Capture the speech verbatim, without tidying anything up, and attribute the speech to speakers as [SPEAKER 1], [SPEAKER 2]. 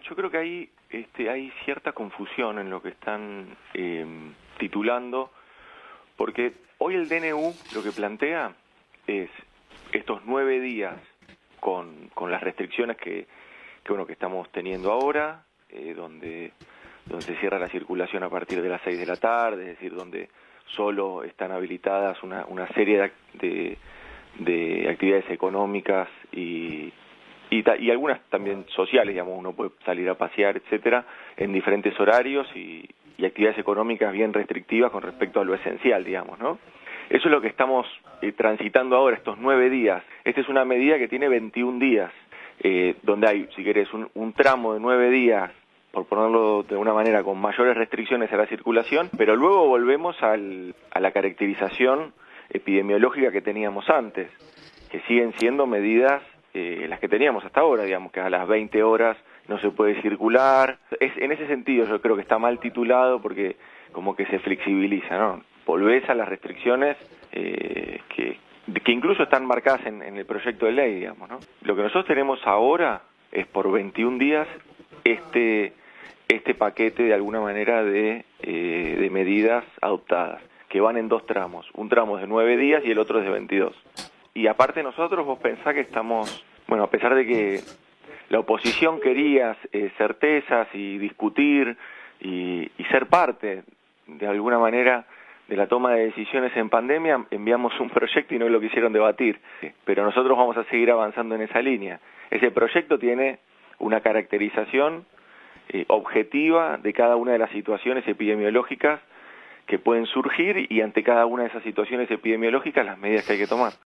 [SPEAKER 1] yo creo que ahí este, hay cierta confusión en lo que están eh, titulando, porque hoy el D N U lo que plantea es estos nueve días con, con las restricciones que, que, bueno, que estamos teniendo ahora, eh, donde, donde se cierra la circulación a partir de las seis de la tarde, es decir, donde solo están habilitadas una, una serie de, de, de actividades económicas y, y, y algunas también sociales, digamos, uno puede salir a pasear, etcétera, en diferentes horarios y, y actividades económicas bien restrictivas con respecto a lo esencial, digamos, ¿no? Eso es lo que estamos eh, transitando ahora, estos nueve días. Esta es una medida que tiene veintiún días, eh, donde hay, si querés, un, un tramo de nueve días, por ponerlo de una manera, con mayores restricciones a la circulación, pero luego volvemos al, a la caracterización epidemiológica que teníamos antes, que siguen siendo medidas eh, las que teníamos hasta ahora, digamos, que a las veinte horas no se puede circular. Es, en ese sentido yo creo que está mal titulado porque como que se flexibiliza, ¿no? Volvés a las restricciones eh, que, que incluso están marcadas en, en el proyecto de ley, digamos, ¿no? Lo que nosotros tenemos ahora es por veintiún días este, este paquete de alguna manera de, eh, de medidas adoptadas, que van en dos tramos, un tramo es de nueve días y el otro es de veintidós. Y aparte nosotros, vos pensás que estamos, bueno, a pesar de que la oposición quería eh, certezas y discutir y, y ser parte, de alguna manera, de la toma de decisiones en pandemia, enviamos un proyecto y no lo quisieron debatir, pero nosotros vamos a seguir avanzando en esa línea. Ese proyecto tiene una caracterización eh, objetiva de cada una de las situaciones epidemiológicas que pueden surgir y ante cada una de esas situaciones epidemiológicas las medidas que hay que tomar.